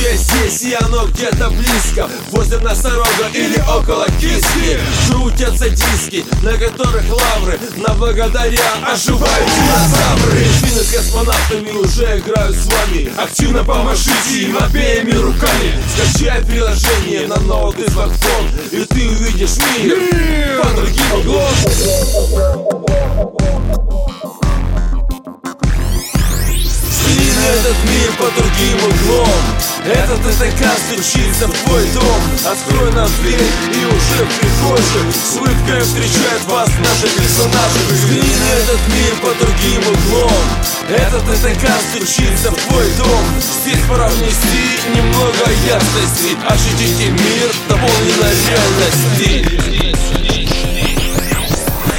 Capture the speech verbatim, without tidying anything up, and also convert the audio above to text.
уже здесь, и оно где-то близко, возле носорога или около киски. Крутятся диски, на которых лавры, на благодаря оживают динозавры. Дельфины с космонавтами уже играют с вами. Активно помашите им обеими руками. Скачай приложение на ноут и смартфон, и ты увидишь мир под другим углом. Взгляни на этот мир под другим углом. Этот ТТК стучится в твой дом. Открой нам дверь, и уже в прихожей с улыбкой встречают вас наши персонажи. Взгляни на этот мир под другим углом. Этот ТТК стучится в твой дом. Здесь пора внести немного ясности. Ощутите мир, дополненной реальности.